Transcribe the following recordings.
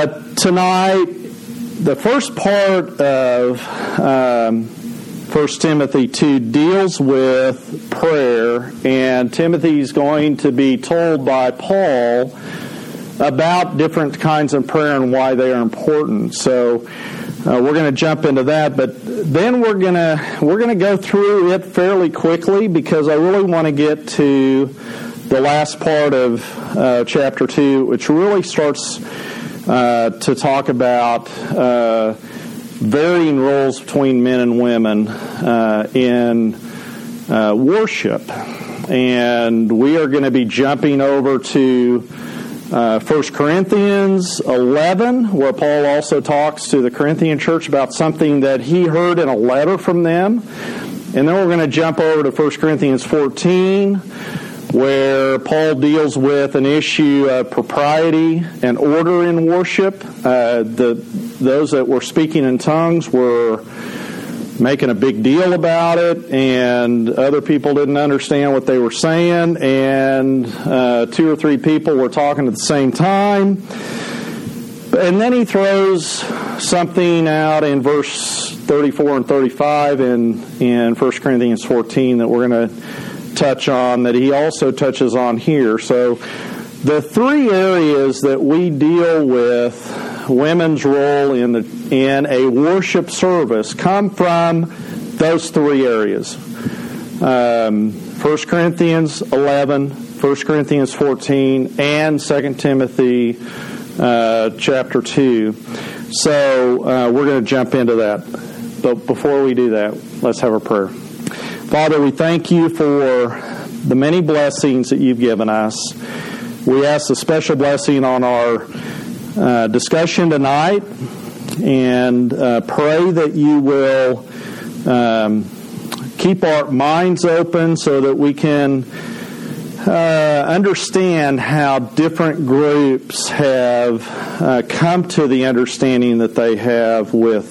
Tonight, the first part of 1 Timothy 2 deals with prayer, and Timothy's going to be told by Paul about different kinds of prayer and why they are important. So we're going to jump into that, but then we're going to go through it fairly quickly because I really want to get to the last part of chapter 2, which really starts to talk about varying roles between men and women in worship. And we are going to be jumping over to 1 Corinthians 11, where Paul also talks to the Corinthian church about something that he heard in a letter from them. And then we're going to jump over to 1 Corinthians 14, where Paul deals with an issue of propriety and order in worship. Those that were speaking in tongues were making a big deal about it, and other people didn't understand what they were saying, and 2 or 3 people were talking at the same time. And then he throws something out in verse 34 and 35 in 1 Corinthians 14 that we're going to touch on, that he also touches on here. So the 3 areas that we deal with women's role in a worship service come from those 3 areas. 1 Corinthians 11, 1 Corinthians 14, and 2 Timothy chapter 2. So we're going to jump into that. But before we do that, let's have a prayer. Father, we thank you for the many blessings that you've given us. We ask a special blessing on our discussion tonight, and pray that you will keep our minds open so that we can understand how different groups have come to the understanding that they have with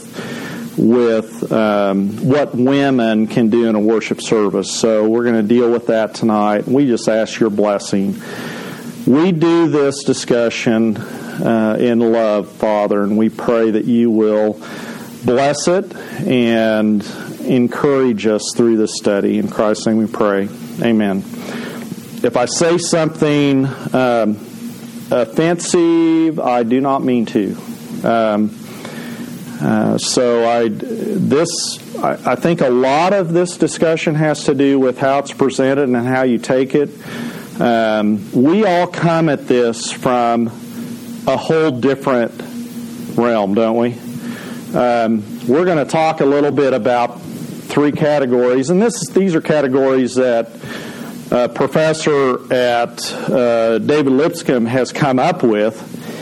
what women can do in a worship service. So we're going to deal with that tonight. We just ask your blessing. We do this discussion in love, Father, and we pray that you will bless it and encourage us through this study. In Christ's name we pray. Amen. If I say something offensive, I do not mean to. I think a lot of this discussion has to do with how it's presented and how you take it. We all come at this from a whole different realm, don't we? We're going to talk a little bit about 3 categories, and these are categories that a professor at David Lipscomb has come up with.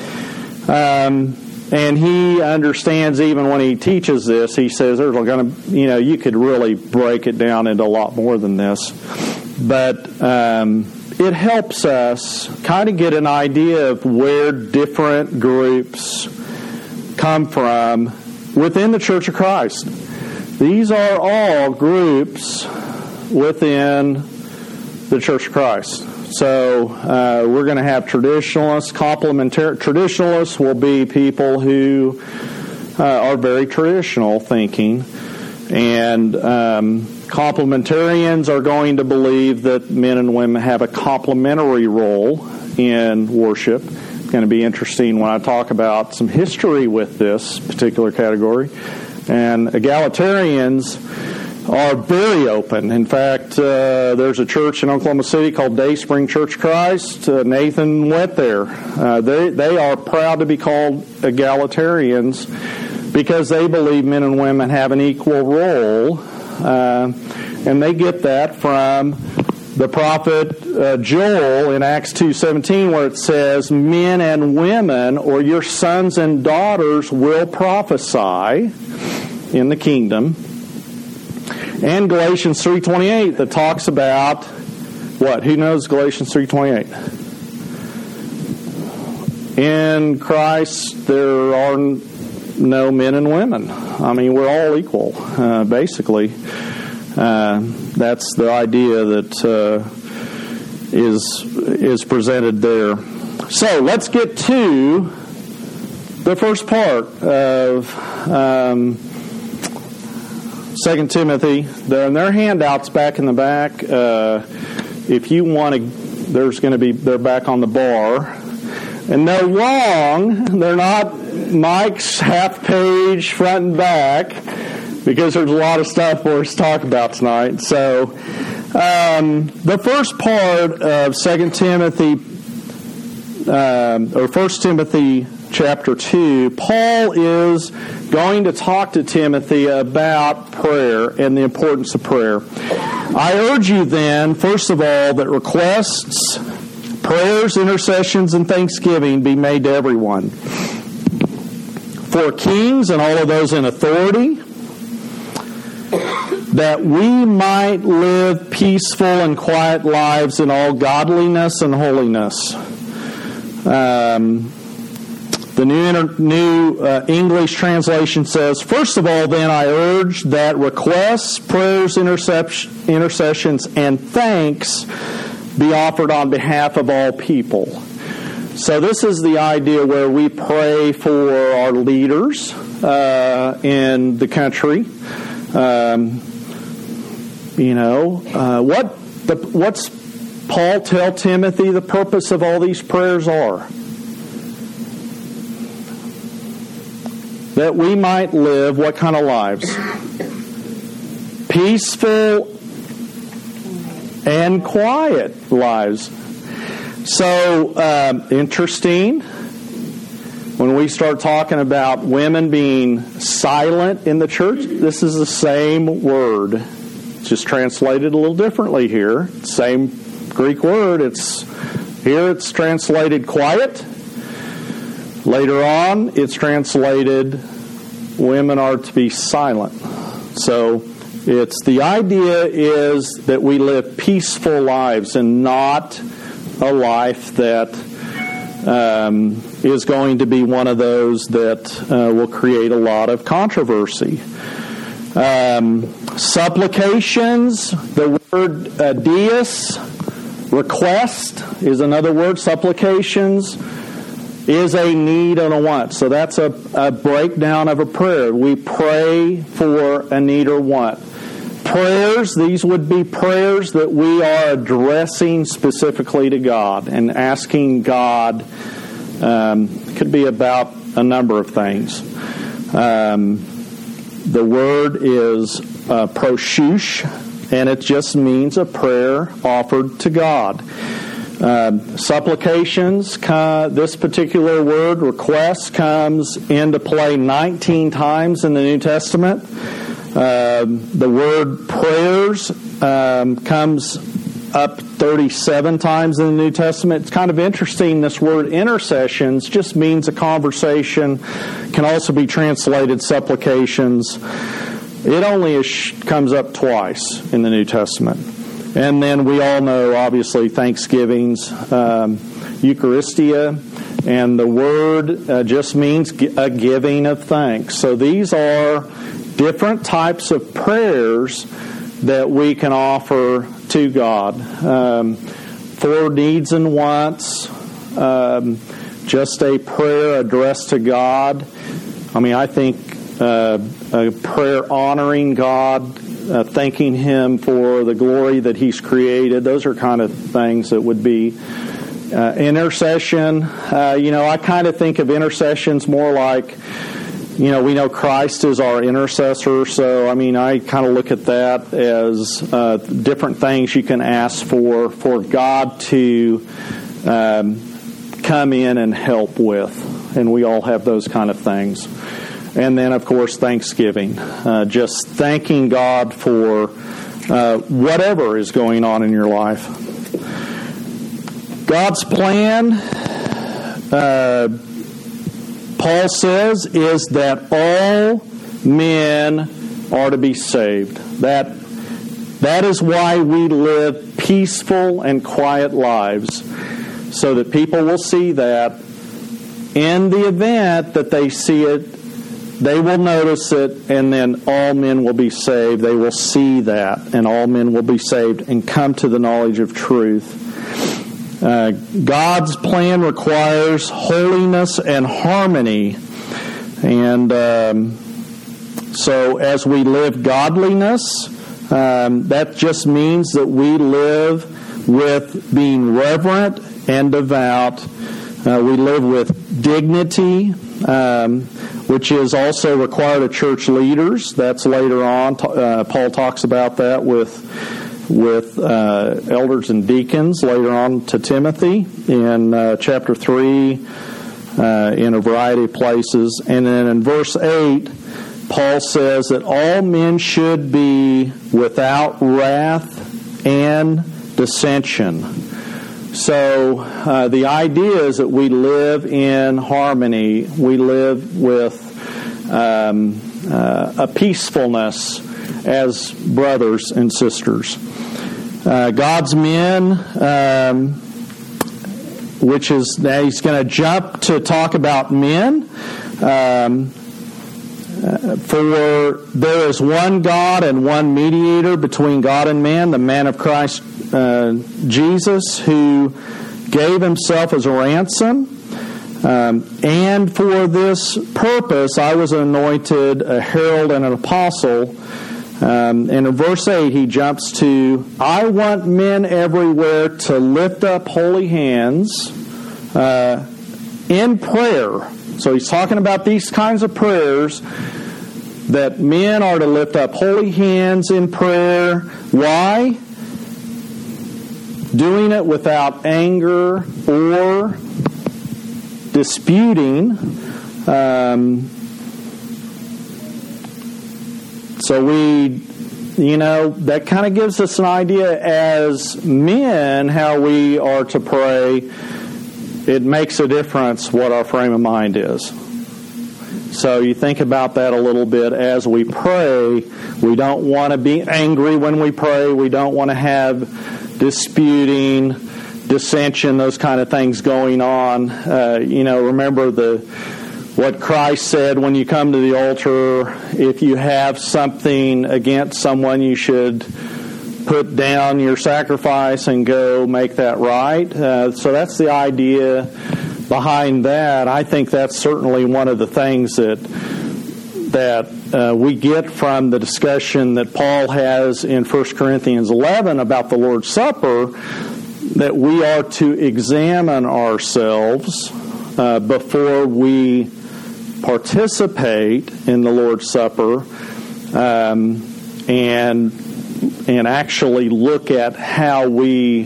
And he understands, even when he teaches this, he says there's going to, you could really break it down into a lot more than this. But it helps us kind of get an idea of where different groups come from within the Church of Christ. These are all groups within the Church of Christ. So we're going to have traditionalists, complementary. Traditionalists will be people who are very traditional thinking, and complementarians are going to believe that men and women have a complementary role in worship. It's going to be interesting when I talk about some history with this particular category. And egalitarians are very open. In fact, there's a church in Oklahoma City called Day Spring Church of Christ. Nathan went there. They are proud to be called egalitarians because they believe men and women have an equal role, and they get that from the prophet Joel in Acts 2:17, where it says, "Men and women, or your sons and daughters, will prophesy in the kingdom." And Galatians 3:28 that talks about what? Who knows Galatians 3:28? In Christ there are no men and women. I mean, we're all equal, basically. That's the idea that is presented there. So let's get to the first part of 2 Timothy. Their handouts back in the back. If you want to, they're back on the bar. And they're long. They're not Mike's half page front and back, because there's a lot of stuff for us to talk about tonight. So, the first part of 2 Timothy, or 1 Timothy chapter 2, Paul is going to talk to Timothy about prayer and the importance of prayer. I urge you then, first of all, that requests, prayers, intercessions, and thanksgiving be made to everyone, for kings and all of those in authority, that we might live peaceful and quiet lives in all godliness and holiness. The New English translation says, first of all, then, I urge that requests, prayers, intercessions, and thanks be offered on behalf of all people. So this is the idea where we pray for our leaders in the country. What's Paul tell Timothy the purpose of all these prayers are? That we might live what kind of lives? Peaceful and quiet lives. So, interesting. When we start talking about women being silent in the church, this is the same word. It's just translated a little differently here. Same Greek word. Here it's translated quiet. Later on, it's translated women are to be silent. So the idea is that we live peaceful lives and not a life that is going to be one of those that will create a lot of controversy. Supplications, the word dies, request is another word. Supplications is a need and a want. So that's a breakdown of a prayer. We pray for a need or want. Prayers, these would be prayers that we are addressing specifically to God and asking God. Could be about a number of things. The word is proshush, and it just means a prayer offered to God. Supplications, this particular word, request, comes into play 19 times in the New Testament. The word prayers comes up 37 times in the New Testament. It's kind of interesting, this word intercessions just means a conversation, can also be translated supplications. It only comes up twice in the New Testament. And then we all know, obviously, Thanksgivings, Eucharistia, and the word just means a giving of thanks. So these are different types of prayers that we can offer to God. For needs and wants, just a prayer addressed to God. I think a prayer honoring God, thanking Him for the glory that He's created. Those are kind of things that would be intercession. I kind of think of intercessions more like, we know Christ is our intercessor, so I kind of look at that as different things you can ask for God to come in and help with. And we all have those kind of things. And then, of course, thanksgiving. Just thanking God for whatever is going on in your life. God's plan, Paul says, is that all men are to be saved. That is why we live peaceful and quiet lives, so that people will see that. In the event that they see it, they will notice it, and then all men will be saved. They will see that, and all men will be saved and come to the knowledge of truth. God's plan requires holiness and harmony And so as we live godliness, that just means that we live with being reverent and devout. We live with dignity, which is also required of church leaders. That's later on. Paul talks about that with elders and deacons later on to Timothy in chapter 3, in a variety of places. And then in verse 8, Paul says that all men should be without wrath and dissension. So the idea is that we live in harmony. We live with a peacefulness as brothers and sisters. God's men, which is, now he's going to jump to talk about men. For there is one God and one mediator between God and man, the man of Christ Jesus, who gave himself as a ransom. And for this purpose I was anointed a herald and an apostle. And in verse 8 he jumps to, I want men everywhere to lift up holy hands in prayer. So he's talking about these kinds of prayers, that men are to lift up holy hands in prayer. Why? Doing it without anger or disputing. So that kind of gives us an idea as men how we are to pray. It makes a difference what our frame of mind is. So you think about that a little bit as we pray. We don't want to be angry when we pray. We don't want to have disputing, dissension, those kind of things going on. Remember what Christ said when you come to the altar. If you have something against someone, you should put down your sacrifice and go make that right. So that's the idea behind that. I think that's certainly one of the things that we get from the discussion that Paul has in 1 Corinthians 11 about the Lord's Supper, that we are to examine ourselves before we participate in the Lord's Supper, and actually look at how we,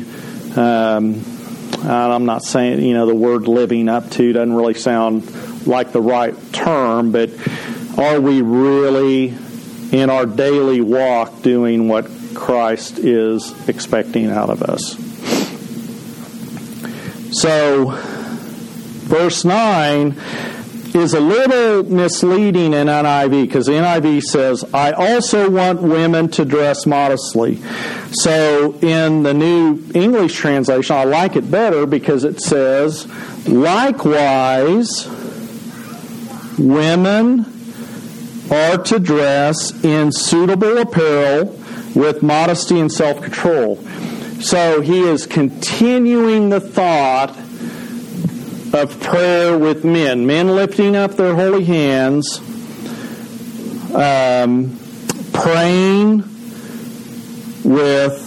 I'm not saying, the word living up to doesn't really sound like the right term, but are we really in our daily walk doing what Christ is expecting out of us? So, verse 9 is a little misleading in NIV, because the NIV says, I also want women to dress modestly. So in the New English translation, I like it better because it says, likewise, women are to dress in suitable apparel with modesty and self-control. So he is continuing the thought of prayer with men. Men lifting up their holy hands, praying with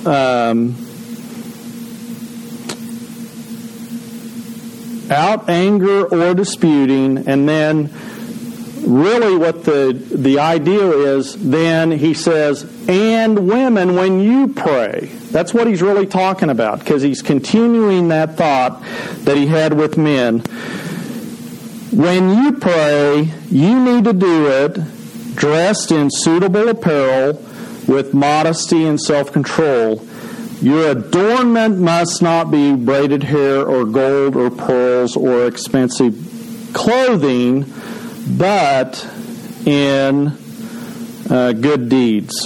out anger or disputing, and then really what the idea is, then he says, and women, when you pray. That's what he's really talking about, because he's continuing that thought that he had with men. When you pray, you need to do it dressed in suitable apparel with modesty and self-control. Your adornment must not be braided hair or gold or pearls or expensive clothing, but in good deeds,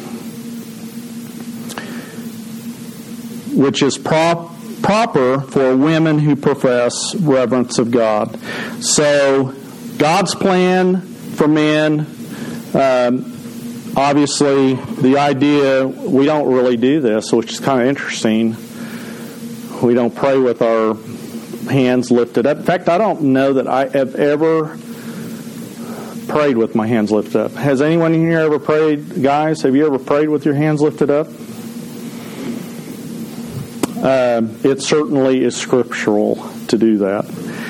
which is proper for women who profess reverence of God. So, God's plan for men, obviously, the idea, we don't really do this, which is kind of interesting. We don't pray with our hands lifted up. In fact, I don't know that I have ever prayed with my hands lifted up. Has anyone in here ever prayed? Guys, have you ever prayed with your hands lifted up? It certainly is scriptural to do that.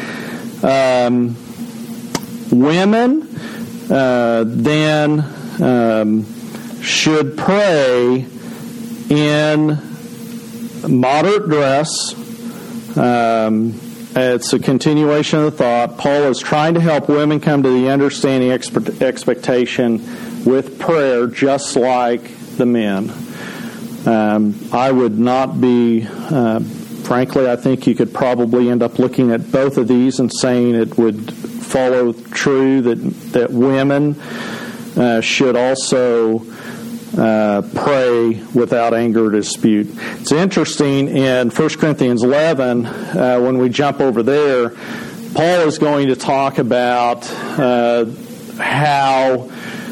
Women then should pray in moderate dress. It's a continuation of the thought. Paul is trying to help women come to the understanding expectation with prayer just like the men. I would not be, frankly, I think you could probably end up looking at both of these and saying it would follow true that women should also pray without anger or dispute. It's interesting in 1 Corinthians 11, when we jump over there, Paul is going to talk about how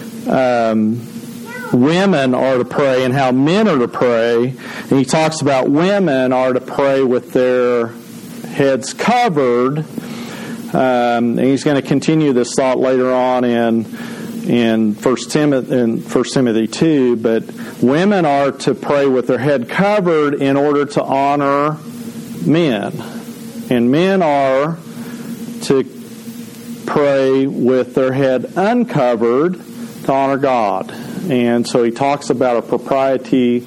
women are to pray and how men are to pray. And he talks about women are to pray with their heads covered. And he's going to continue this thought later on in 1 Timothy 2, but women are to pray with their head covered in order to honor men. And men are to pray with their head uncovered to honor God. And so he talks about a propriety,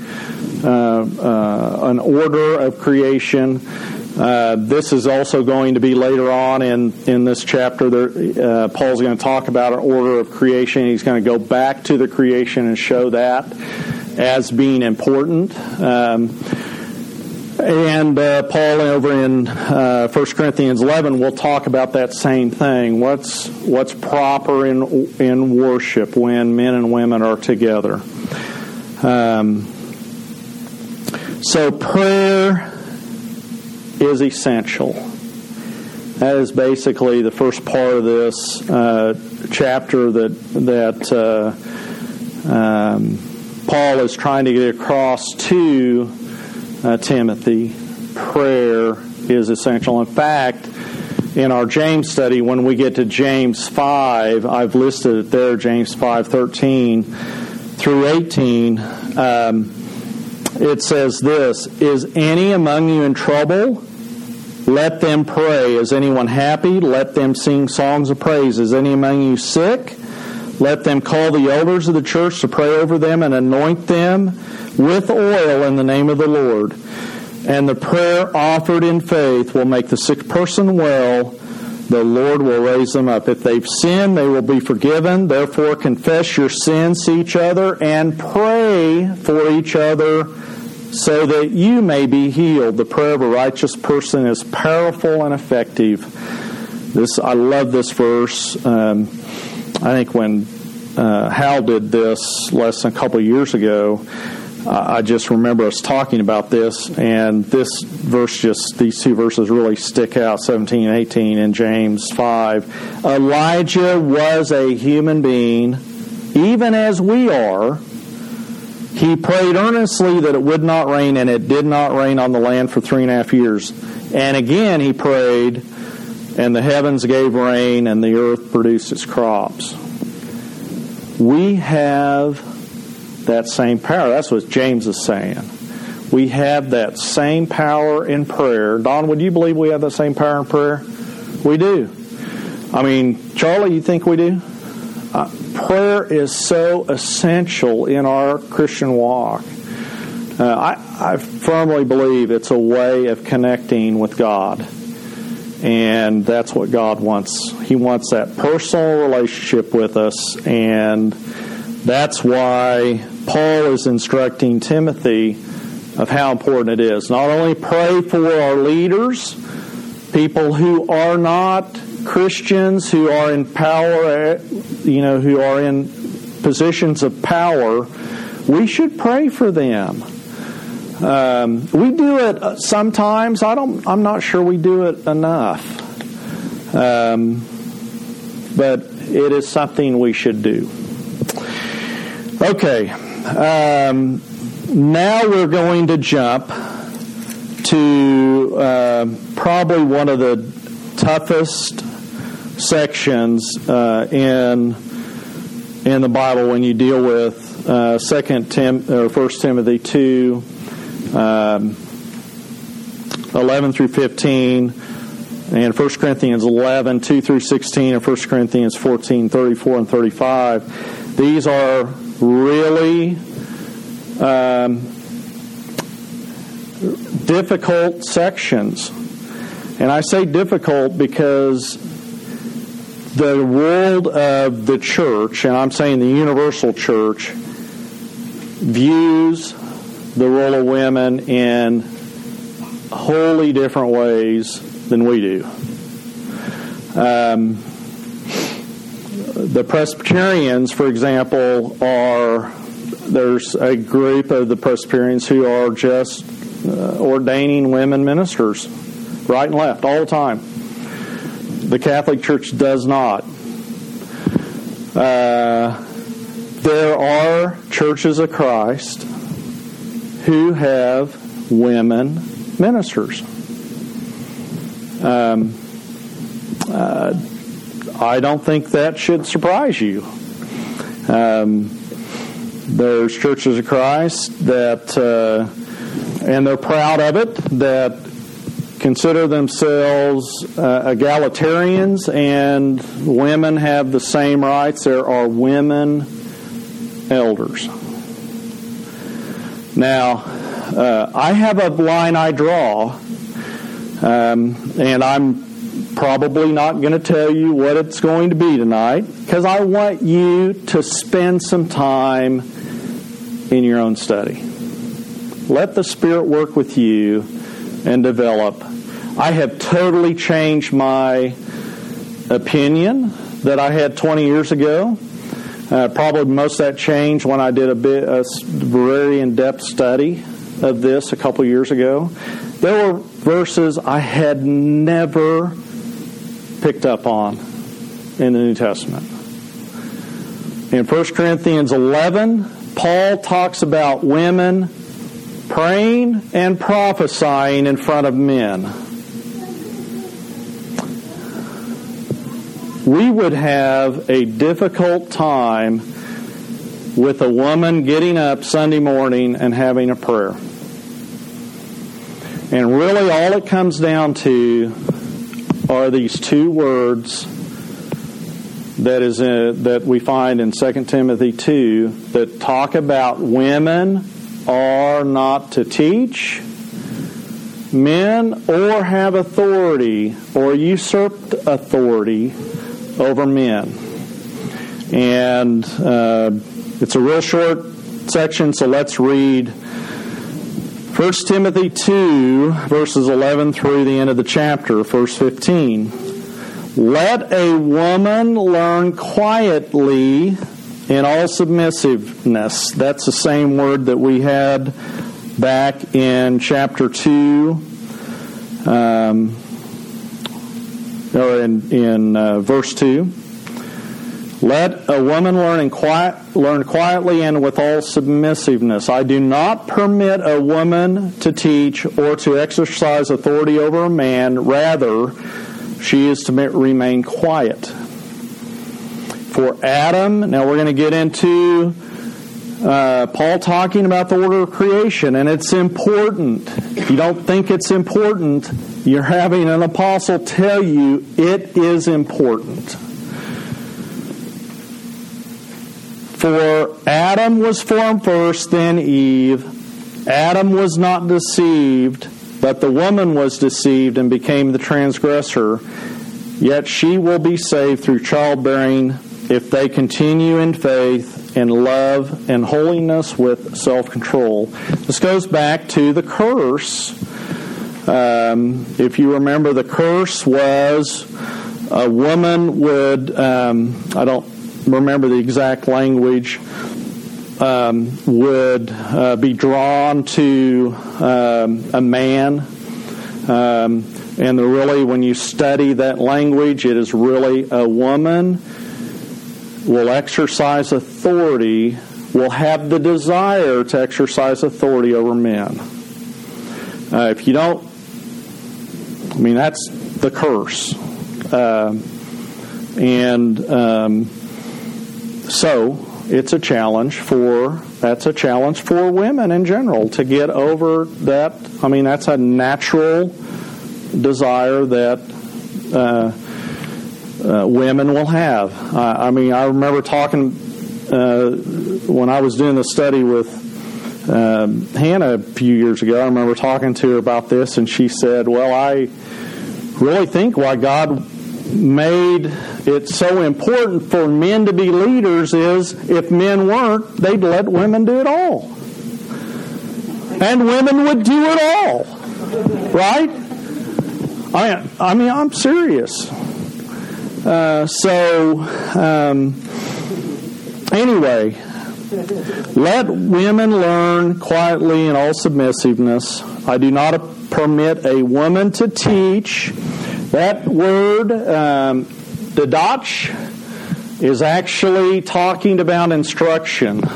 an order of creation. This is also going to be later on in this chapter. Paul's going to talk about an order of creation. He's going to go back to the creation and show that as being important. And Paul over in 1 Corinthians 11 will talk about that same thing. What's proper in worship when men and women are together. So prayer is essential. That is basically the first part of this chapter that Paul is trying to get across to Timothy. Prayer is essential. In fact, in our James study, when we get to James 5, I've listed it there, James 5:13 through 18. It says this: "Is any among you in trouble? Let them pray. Is anyone happy? Let them sing songs of praise. Is any among you sick? Let them call the elders of the church to pray over them and anoint them with oil in the name of the Lord. And the prayer offered in faith will make the sick person well. The Lord will raise them up. If they've sinned, they will be forgiven. Therefore, confess your sins to each other and pray for each other so that you may be healed. The prayer of a righteous person is powerful and effective." I love this verse. I think when Hal did this less than a couple of years ago, I just remember us talking about this, and this verse, these two verses really stick out, 17 and 18 in James 5. Elijah was a human being, even as we are. He prayed earnestly that it would not rain, and it did not rain on the land for 3.5 years. And again he prayed, and the heavens gave rain, and the earth produced its crops. We have that same power. That's what James is saying. We have that same power in prayer. Don, would you believe we have the same power in prayer? We do. I mean, Charlie, you think we do? Prayer is so essential in our Christian walk. I firmly believe it's a way of connecting with God. And that's what God wants. He wants that personal relationship with us. And that's why Paul is instructing Timothy of how important it is. Not only pray for our leaders, people who are not Christians, who are in power, who are in positions of power, we should pray for them. We do it sometimes. I'm not sure we do it enough. But it is something we should do. Okay. Now we're going to jump to probably one of the toughest sections in the Bible when you deal with 1 Timothy 2, 11 through 15, and 1 Corinthians 11, 2 through 16, and 1 Corinthians 14, 34 and 35. These are really difficult sections. And I say difficult because the world of the church, and I'm saying the universal church, views the role of women in wholly different ways than we do. The Presbyterians, for example, there's a group of the Presbyterians who are just ordaining women ministers right and left all the time. The Catholic Church does not. There are churches of Christ who have women ministers. I don't think that should surprise you. There's churches of Christ that, and they're proud of it, that consider themselves egalitarians, and women have the same rights. There are women elders. Now, I have a line I draw, and I'm probably not going to tell you what it's going to be tonight, because I want you to spend some time in your own study. Let the Spirit work with you and develop. I have totally changed my opinion that I had 20 years ago. Probably most of that changed when I did a very in-depth study of this a couple years ago. There were verses I had never picked up on in the New Testament. In 1 Corinthians 11, Paul talks about women praying and prophesying in front of men. We would have a difficult time with a woman getting up Sunday morning and having a prayer. And really all it comes down to are these two words that we find in 2 Timothy 2 that talk about women are not to teach men or have authority or usurped authority over men. And it's a real short section, so let's read 1 Timothy 2, verses 11 through the end of the chapter, verse 15. Let a woman learn quietly in all submissiveness. That's the same word that we had back in chapter 2, or in verse 2. Let a woman learn quietly and with all submissiveness. I do not permit a woman to teach or to exercise authority over a man. Rather, she is to remain quiet. For Adam, now we're going to get into Paul talking about the order of creation, and it's important. If you don't think it's important, you're having an apostle tell you it is important. For Adam was formed first, then Eve. Adam was not deceived, but the woman was deceived and became the transgressor. Yet she will be saved through childbearing if they continue in faith and love and holiness with self-control. This goes back to the curse. If you remember, the curse was a woman would, I don't remember the exact language, would be drawn to a man. And really, when you study that language, it is really a woman will exercise authority, will have the desire to exercise authority over men. If you don't, that's the curse. And so it's a challenge that's a challenge for women in general to get over that. I mean, that's a natural desire that women will have. I remember talking when I was doing the study with Hannah a few years ago. I remember talking to her about this, and she said, well, I really think why God made it so important for men to be leaders is if men weren't, they'd let women do it all. And women would do it all. Right? I mean, I'm serious. Anyway, let women learn quietly in all submissiveness. I do not permit a woman to teach. That word, didach, is actually talking about instruction.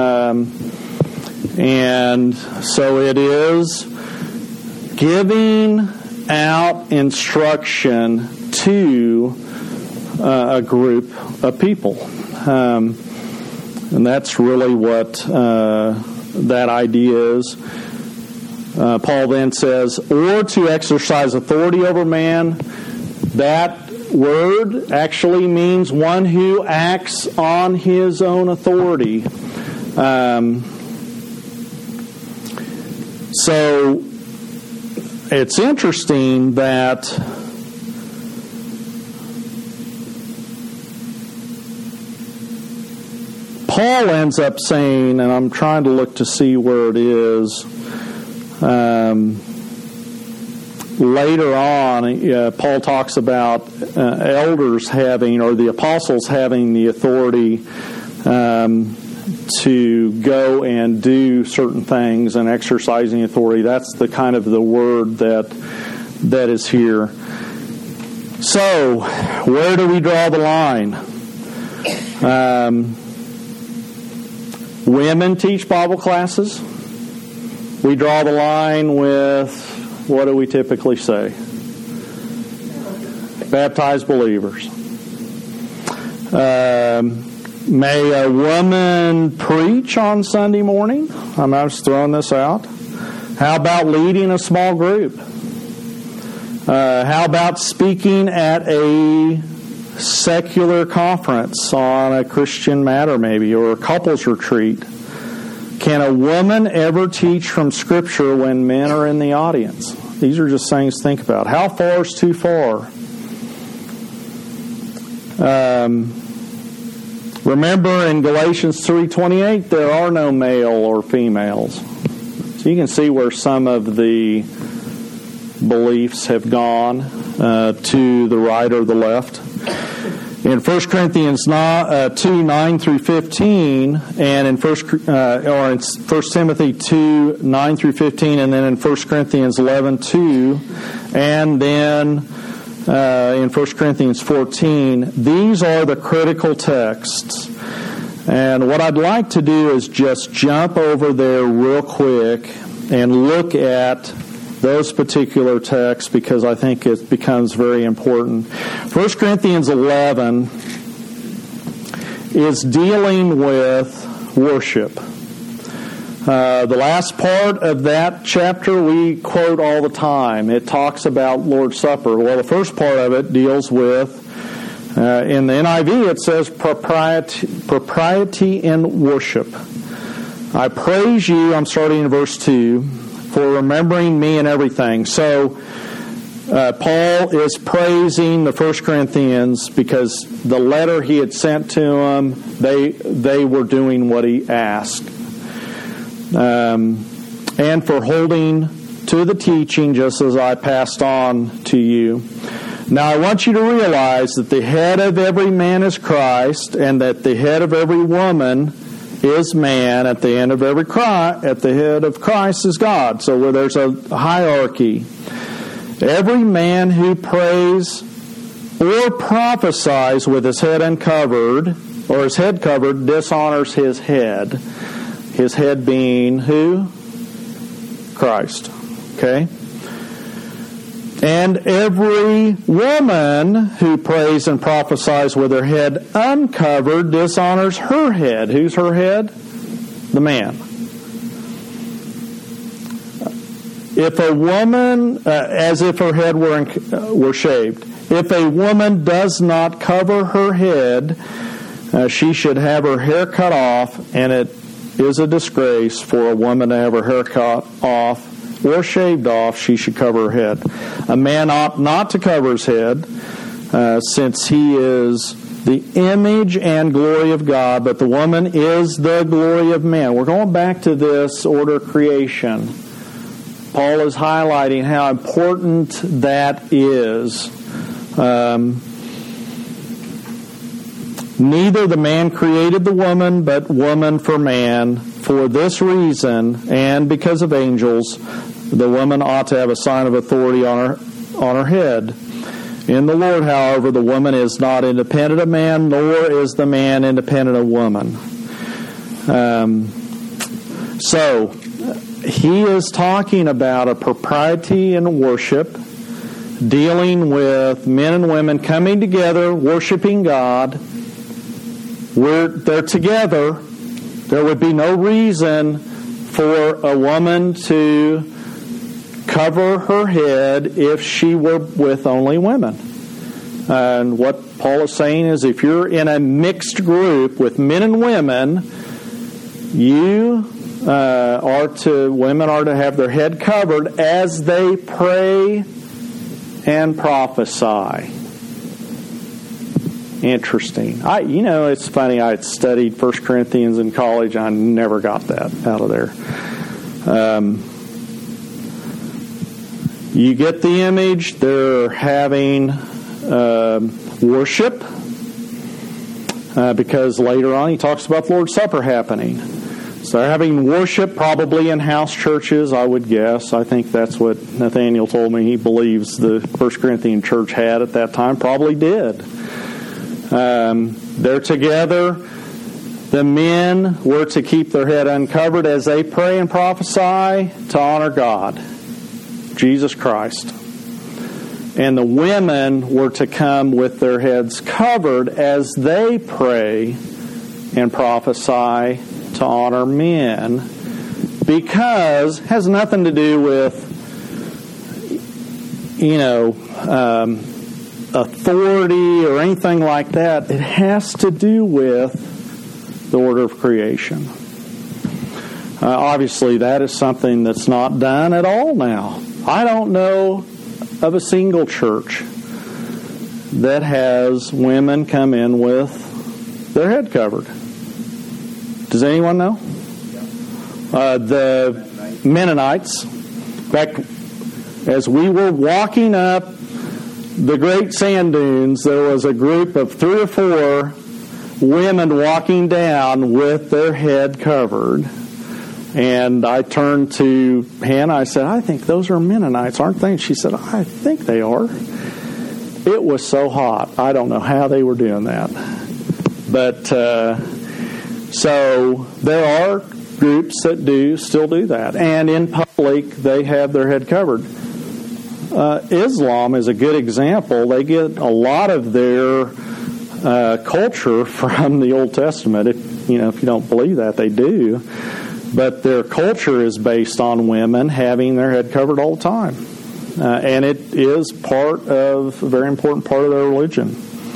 And so it is giving out instruction to a group of people. And that's really what that idea is. Paul then says, or to exercise authority over man. That word actually means one who acts on his own authority. So it's interesting that Paul ends up saying, and I'm trying to look to see where it is, later on, Paul talks about elders having, or the apostles having the authority to go and do certain things and exercising authority. That's the kind of the word that is here. So, where do we draw the line? Women teach Bible classes. We draw the line with, what do we typically say? Baptized believers. May a woman preach on Sunday morning? I'm just throwing this out. How about leading a small group? How about speaking at a secular conference on a Christian matter maybe, or a couples retreat? Can a woman ever teach from Scripture when men are in the audience? These are just things to think about. How far is too far? Remember in Galatians 3:28, there are no male or females. So you can see where some of the beliefs have gone to the right or the left. In 1 Corinthians 2:9 through 15, and in 1 Timothy 2:9 through 15, and then in 1 Corinthians 11:2, and then in 1 Corinthians 14, these are the critical texts. And what I'd like to do is just jump over there real quick and look at those particular texts, because I think it becomes very important. 1 Corinthians 11 is dealing with worship. The last part of that chapter we quote all the time. It talks about Lord's Supper. Well, the first part of it deals with, in the NIV it says propriety in worship. I praise you, I'm starting in verse 2, for remembering me in everything. So Paul is praising the 1 Corinthians because the letter he had sent to them, they were doing what he asked. And for holding to the teaching just as I passed on to you. Now I want you to realize that the head of every man is Christ, and that the head of every woman is man. At the head of Christ is God. So where there's a hierarchy. Every man who prays or prophesies with his head uncovered, or his head covered, dishonors his head. His head being who? Christ. Okay? And every woman who prays and prophesies with her head uncovered dishonors her head. Who's her head? The man. If a woman, as if her head were shaved, if a woman does not cover her head, she should have her hair cut off, and it is a disgrace for a woman to have her hair cut off or shaved off. She should cover her head. A man ought not to cover his head, since he is the image and glory of God, but the woman is the glory of man. We're going back to this order of creation. Paul is highlighting how important that is. Neither the man created the woman, but woman for man. For this reason, and because of angels, the woman ought to have a sign of authority on her head. In the Lord, however, the woman is not independent of man, nor is the man independent of woman. So, he is talking about a propriety in worship, dealing with men and women coming together, worshiping God. They're together. There would be no reason for a woman to cover her head if she were with only women. And what Paul is saying is, if you're in a mixed group with men and women, women are to have their head covered as they pray and prophesy. Interesting. It's funny, I had studied 1 Corinthians in college. I never got that out of there. You get the image. They're having worship, because later on he talks about the Lord's Supper happening. So they're having worship, probably in house churches, I would guess. I think that's what Nathaniel told me he believes the 1 Corinthian church had at that time. Probably did. They're together. The men were to keep their head uncovered as they pray and prophesy to honor God, Jesus Christ. And the women were to come with their heads covered as they pray and prophesy to honor men, because it has nothing to do with, authority or anything like that. It has to do with the order of creation. Obviously, that is something that's not done at all now. I don't know of a single church that has women come in with their head covered. Does anyone know? The Mennonites. In fact, as we were walking up the great sand dunes, there was a group of 3 or 4 women walking down with their head covered. And I turned to Hannah. I said, I think those are Mennonites, aren't they? And she said, I think they are. It was so hot. I don't know how they were doing that. But so there are groups that still do that. And in public, they have their head covered. Islam is a good example. They get a lot of their culture from the Old Testament. If you don't believe that, they do. But their culture is based on women having their head covered all the time. And it is a very important part of their religion.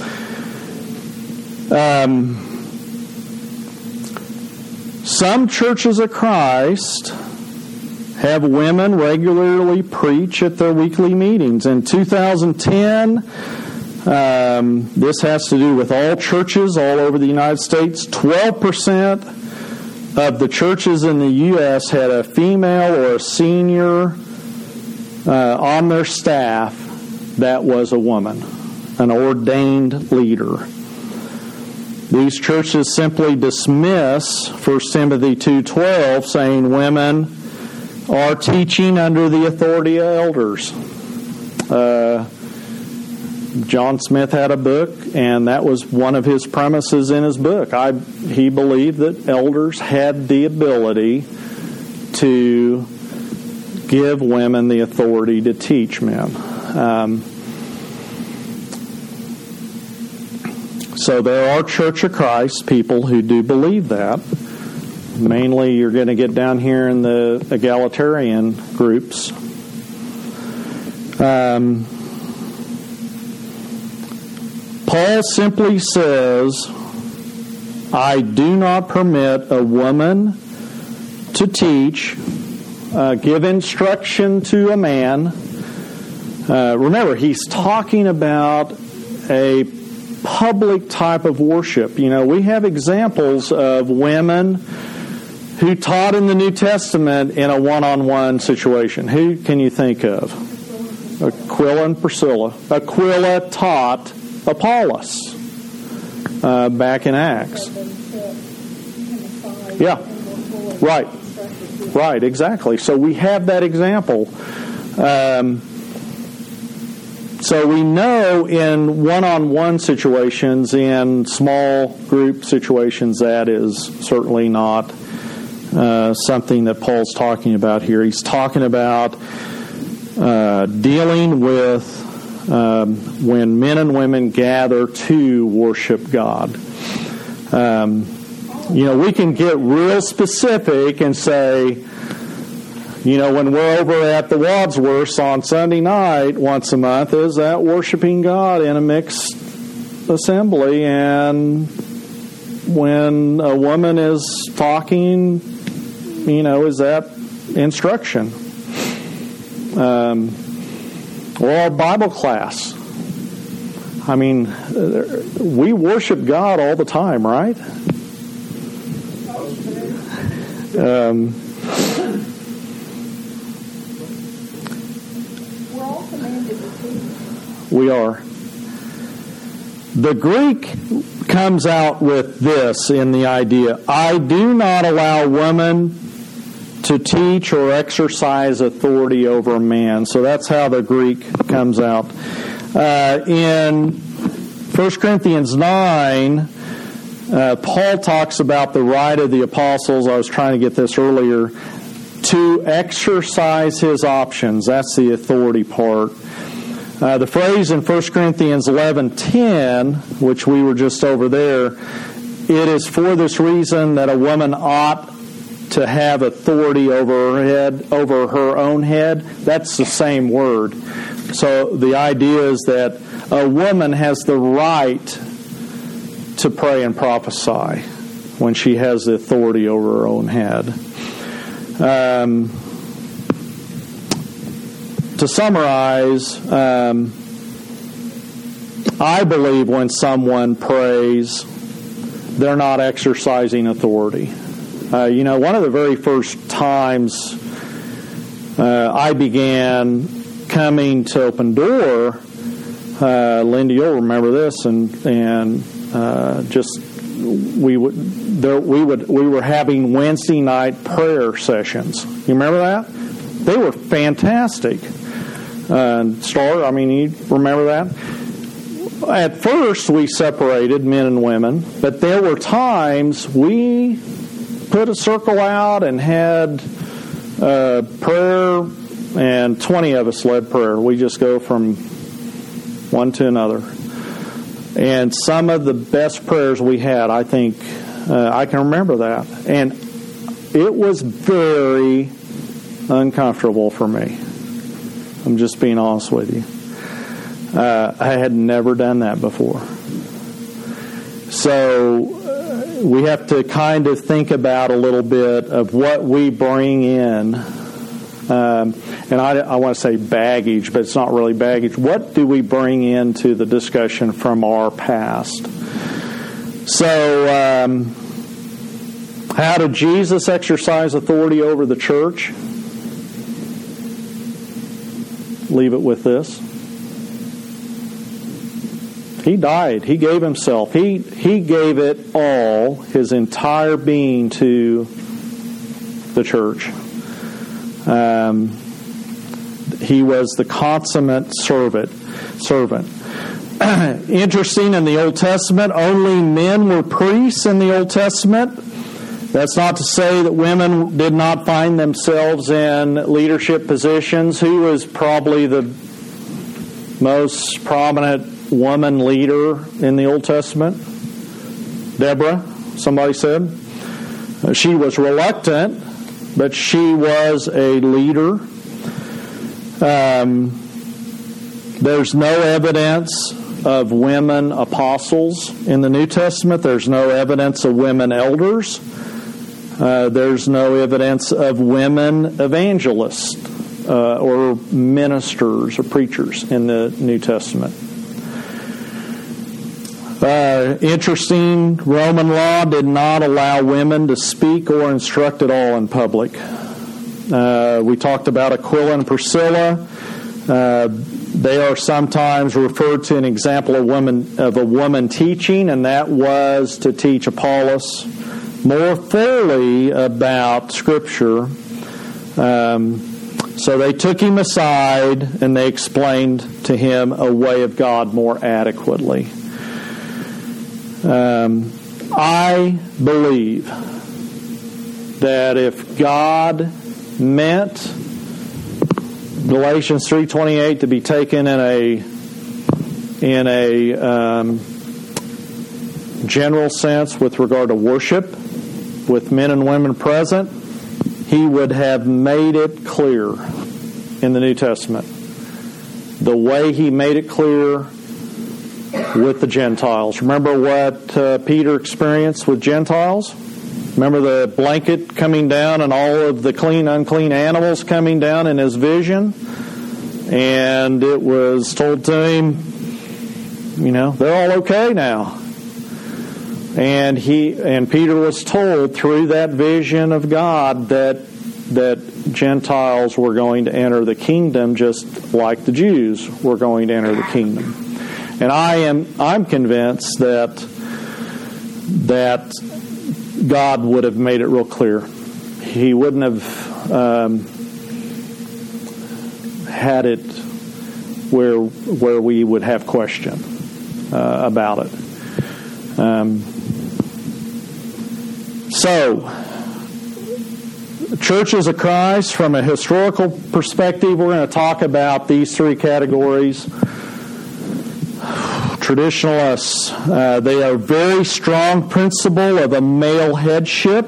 Some churches of Christ have women regularly preach at their weekly meetings. In 2010, this has to do with all churches all over the United States. 12% of the churches in the U.S. had a female or a senior on their staff that was a woman, an ordained leader. These churches simply dismiss 1 Timothy 2:12, saying women are teaching under the authority of elders. John Smith had a book, and that was one of his premises in his book. He believed that elders had the ability to give women the authority to teach men. So there are Church of Christ people who do believe that. Mainly you're going to get down here in the egalitarian groups. Paul simply says, I do not permit a woman to teach, give instruction to a man. Remember, he's talking about a public type of worship. You know, we have examples of women who taught in the New Testament in a one-on-one situation. Who can you think of? Aquila and Priscilla. Aquila taught Apollos back in Acts. Yeah, right, exactly. So we have that example. So we know in one-on-one situations, in small group situations, that is certainly not something that Paul's talking about here. He's talking about dealing with when men and women gather to worship God. You know, we can get real specific and say, you know, when we're over at the Wadsworths on Sunday night once a month, is that worshiping God in a mixed assembly? And when a woman is talking, you know, is that instruction? Or our Bible class. I mean, we worship God all the time, right? We are. The Greek comes out with this in the idea, I do not allow women to teach or exercise authority over a man. So that's how the Greek comes out. In 1 Corinthians 9, Paul talks about the right of the apostles, I was trying to get this earlier, to exercise his options. That's the authority part. The phrase in 1 Corinthians 11:10, which we were just over there, it is for this reason that a woman ought to have authority over her own head. That's the same word. So the idea is that a woman has the right to pray and prophesy when she has the authority over her own head. To summarize, I believe when someone prays, they're not exercising authority. You know, one of the very first times I began coming to Open Door, Linda, you'll remember this, and just we were having Wednesday night prayer sessions. You remember that? They were fantastic. Star, I mean, you remember that? At first, we separated men and women, but there were times we put a circle out and had prayer, and 20 of us led prayer. We just go from one to another. And some of the best prayers we had, I think, I can remember that. And it was very uncomfortable for me. I'm just being honest with you. I had never done that before. So we have to kind of think about a little bit of what we bring in. And I want to say baggage, but it's not really baggage. What do we bring into the discussion from our past? So, how did Jesus exercise authority over the church? Leave it with this. He died. He gave himself. He gave it all, his entire being, to the church. He was the consummate servant. Interesting, in the Old Testament, only men were priests in the Old Testament. That's not to say that women did not find themselves in leadership positions. Who was probably the most prominent woman leader in the Old Testament? Deborah, somebody said. She was reluctant, but she was a leader. There's no evidence of women apostles in the New Testament. There's no evidence of women elders. There's no evidence of women evangelists or ministers or preachers in the New Testament. Interesting, Roman law did not allow women to speak or instruct at all in public. We talked about Aquila and Priscilla. They are sometimes referred to an example of a woman teaching, and that was to teach Apollos more thoroughly about Scripture. So they took him aside and they explained to him a way of God more adequately. I believe that if God meant Galatians 3:28 to be taken in a general sense with regard to worship, with men and women present, He would have made it clear in the New Testament. The way He made it clear with the Gentiles. Remember what Peter experienced with Gentiles? Remember the blanket coming down and all of the clean, unclean animals coming down in his vision? And it was told to him, they're all okay now. And Peter was told through that vision of God that Gentiles were going to enter the kingdom just like the Jews were going to enter the kingdom. And I'm convinced that God would have made it real clear. He wouldn't have had it where we would have question about it. So, churches of Christ, from a historical perspective, we're going to talk about these three categories. Traditionalists, they are a very strong principle of a male headship.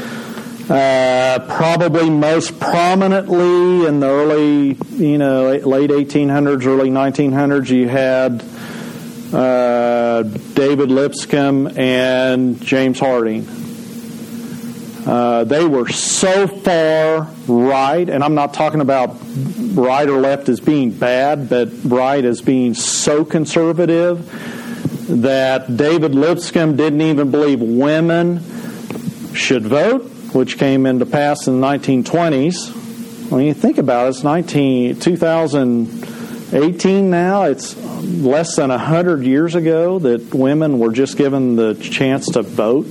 Probably most prominently in the early, late 1800s, early 1900s, you had David Lipscomb and James Harding. They were so far right, and I'm not talking about right or left as being bad, but right as being so conservative that David Lipscomb didn't even believe women should vote, which came into pass in the 1920s. When you think about it, it's 2018 now. It's less than 100 years ago that women were just given the chance to vote.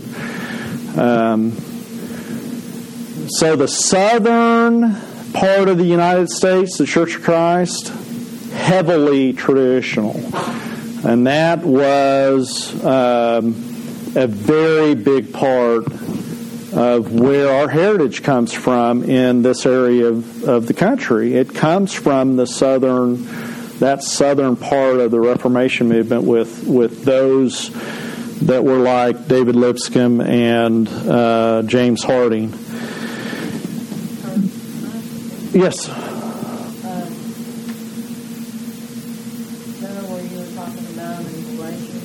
So the southern part of the United States, the Church of Christ, heavily traditional. And that was a very big part of where our heritage comes from in this area of the country. It comes from that southern part of the Reformation movement with those that were like David Lipscomb and James Harding. Yes. Remember where you were talking about in Galatians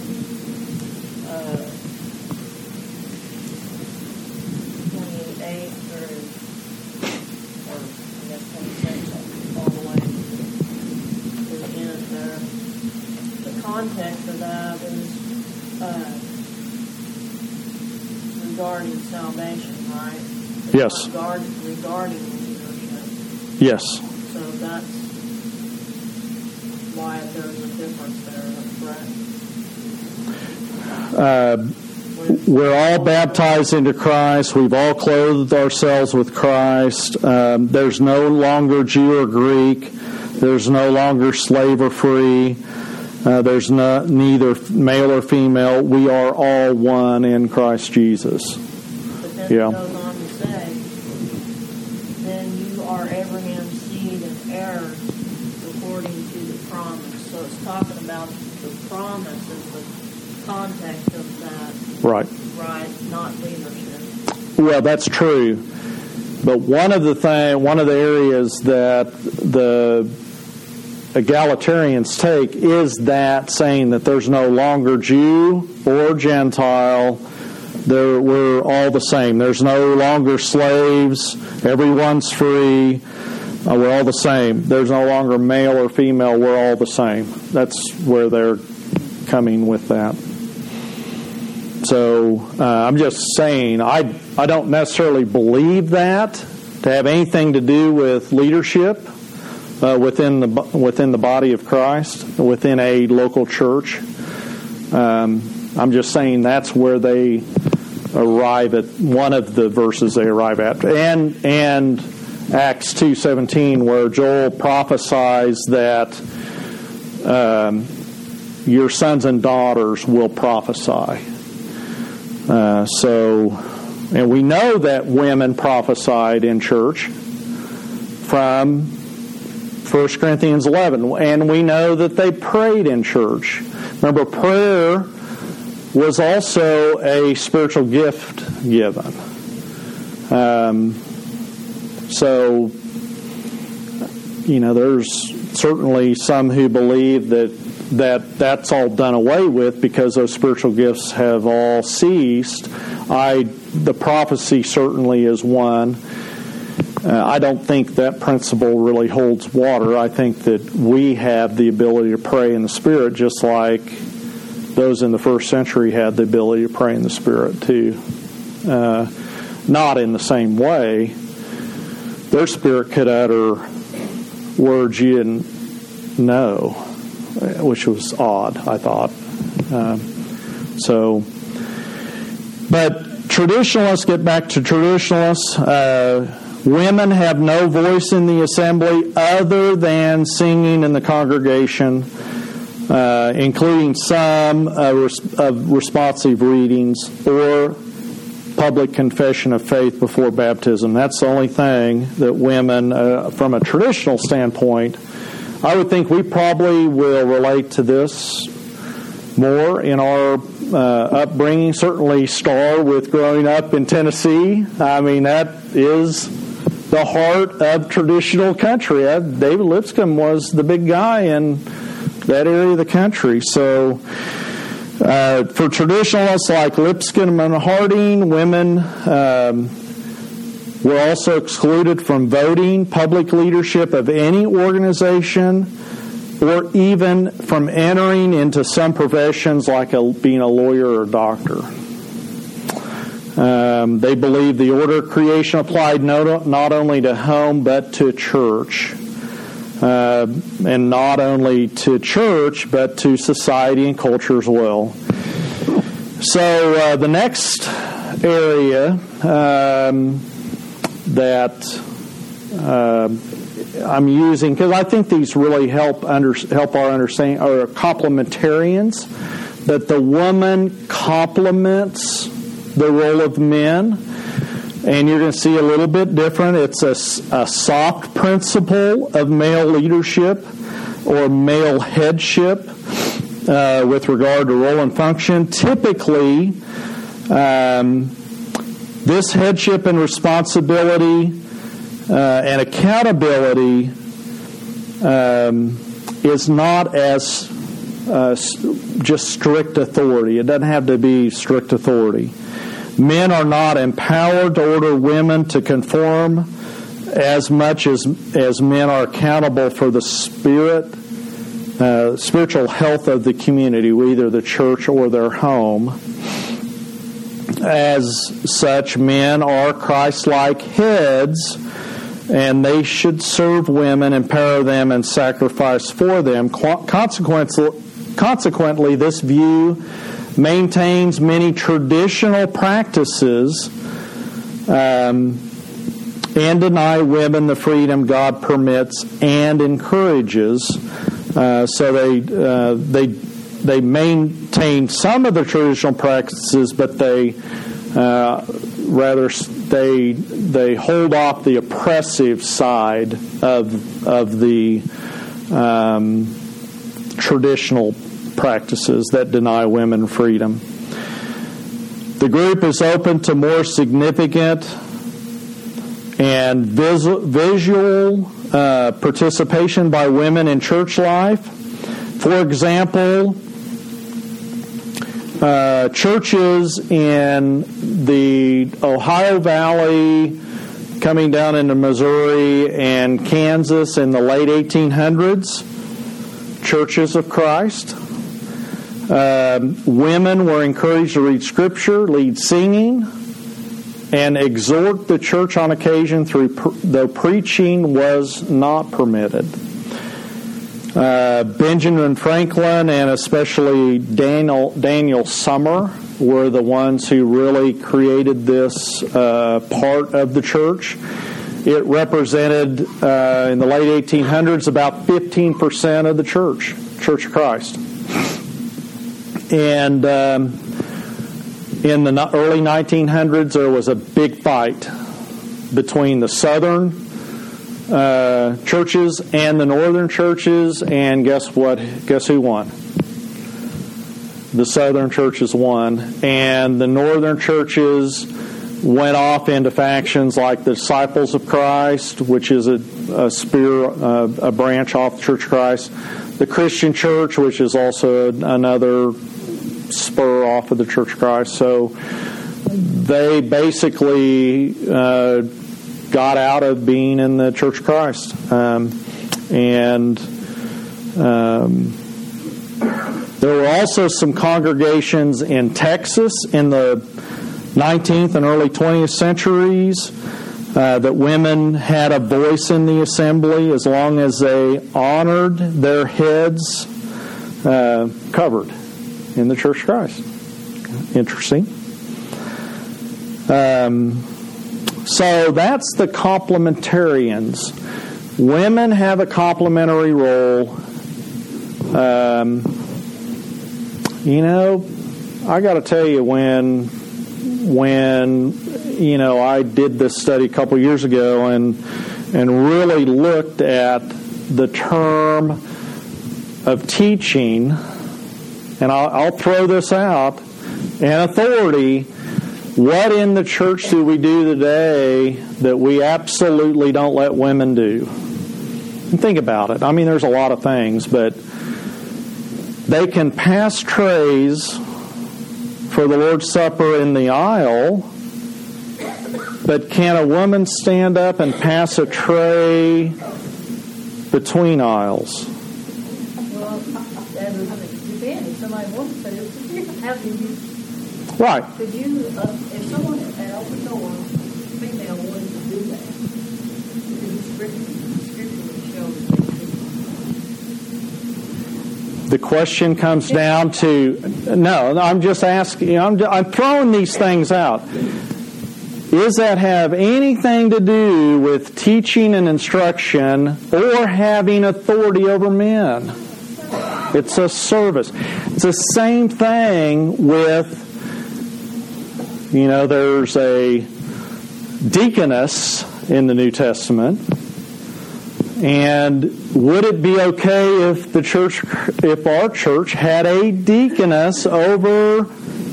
28:8 through, or I guess 26, all the way to the end there. The context of that is regarding salvation, right? It's yes. Regarding yes. So that's why there's a difference there, correct? We're all baptized into Christ. We've all clothed ourselves with Christ. There's no longer Jew or Greek. There's no longer slave or free. There's neither male or female. We are all one in Christ Jesus. But then it goes on to say, then you are Abraham's seed and heirs according according to the promise. So it's talking about the promise as the context of that. Right. Right, not leadership. Well, that's true. But one of the areas that the egalitarians take is that saying that there's no longer Jew or Gentile. We're all the same. There's no longer slaves. Everyone's free. We're all the same. There's no longer male or female. We're all the same. That's where they're coming with that. So I'm just saying I don't necessarily believe that to have anything to do with leadership within the body of Christ, within a local church. I'm just saying that's where they arrive at, one of the verses they arrive at, and Acts 2:17, where Joel prophesies that your sons and daughters will prophesy. And we know that women prophesied in church from 1 Corinthians 11, and we know that they prayed in church. Remember, prayer was also a spiritual gift given. So, there's certainly some who believe that's all done away with because those spiritual gifts have all ceased. The prophecy certainly is one. I don't think that principle really holds water. I think that we have the ability to pray in the Spirit just like those in the first century had the ability to pray in the Spirit too. Not in the same way. Their spirit could utter words you didn't know, which was odd, I thought. But traditionalists, get back to traditionalists, women have no voice in the assembly other than singing in the congregation, including some responsive readings or public confession of faith before baptism. That's the only thing that women, from a traditional standpoint, I would think we probably will relate to this more in our upbringing. Certainly Star with growing up in Tennessee. I mean, that is the heart of traditional country. David Lipscomb was the big guy in that area of the country. So for traditionalists like Lipscomb and Harding, women were also excluded from voting, public leadership of any organization, or even from entering into some professions like being a lawyer or a doctor. They believed the order of creation applied not only to home but to church. And not only to church but to society and culture as well. So the next area that I'm using, because I think these really help our understanding, are complementarians, that the woman complements the role of men. And you're going to see a little bit different. It's a soft principle of male leadership or male headship with regard to role and function. Typically, this headship and responsibility and accountability is not as just strict authority. It doesn't have to be strict authority. Men are not empowered to order women to conform as much as men are accountable for the spiritual health of the community, either the church or their home. As such, men are Christ-like heads, and they should serve women, empower them, and sacrifice for them. Consequently, this view maintains many traditional practices and deny women the freedom God permits and encourages. So they maintain some of the traditional practices, but they hold off the oppressive side of the traditional practices that deny women freedom. The group is open to more significant and visual participation by women in church life. For example, churches in the Ohio Valley, coming down into Missouri and Kansas in the late 1800s, Churches of Christ. Women were encouraged to read Scripture, lead singing, and exhort the church on occasion, though preaching was not permitted. Benjamin Franklin and especially Daniel Summer were the ones who really created this part of the church. It represented, in the late 1800s, about 15% of the Church of Christ. And in the early 1900s, there was a big fight between the southern churches and the northern churches, and guess what? Guess who won? The southern churches won, and the northern churches went off into factions like the Disciples of Christ, which is a branch off the Church of Christ, the Christian Church, which is also another spur off of the Church of Christ. So they basically got out of being in the Church of Christ. There were also some congregations in Texas in the 19th and early 20th centuries that women had a voice in the assembly as long as they honored their heads covered in the Church of Christ. Interesting. So that's the complementarians. Women have a complementary role. I got to tell you, when I did this study a couple years ago and really looked at the term of teaching, and I'll throw this out, and authority, what in the church do we do today that we absolutely don't let women do? And think about it. I mean, there's a lot of things, but they can pass trays for the Lord's Supper in the aisle, but can a woman stand up and pass a tray between aisles? Well, that depends. If somebody wants to, how do you? Right. Could you, if someone at open door, female wanted to do that, could you scripturally show that? The question comes down to, no, I'm just asking, I'm throwing these things out. Does that have anything to do with teaching and instruction or having authority over men? It's a service. It's the same thing with, there's a deaconess in the New Testament. And would it be okay if our church had a deaconess over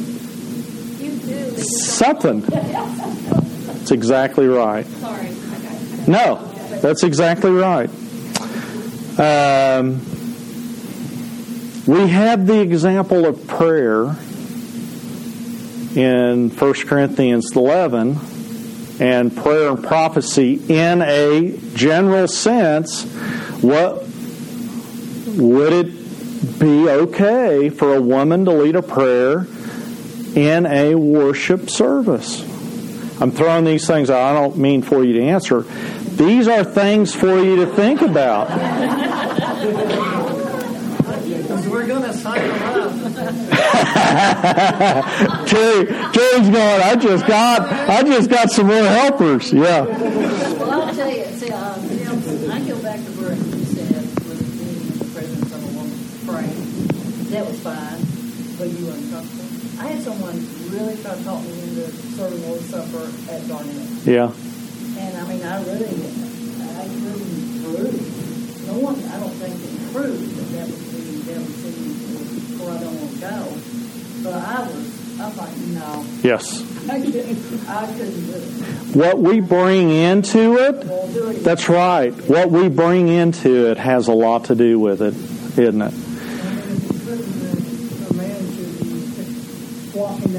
something? That's exactly right. No, that's exactly right. We have the example of prayer in 1 Corinthians 11, and prayer and prophecy in a general sense. What would it be okay for a woman to lead a prayer in a worship service? I'm throwing these things out. I don't mean for you to answer. These are things for you to think about. We're going to sign them up. Terry's going, I just got some more helpers. Yeah. Well, I'll tell you. See, I go back to where you said with being in the presence of a woman praying. That was fine, but you were uncomfortable. I had someone really try to talk me into serving Lord's Supper at Garnett. Yeah. And I mean, I really grew. no one, I don't think, can prove that was the WC or I don't want to go. But I was like, no. Yes. I couldn't do it. What we bring into it, that's right. What we bring into it has a lot to do with it, isn't it? A man should be walking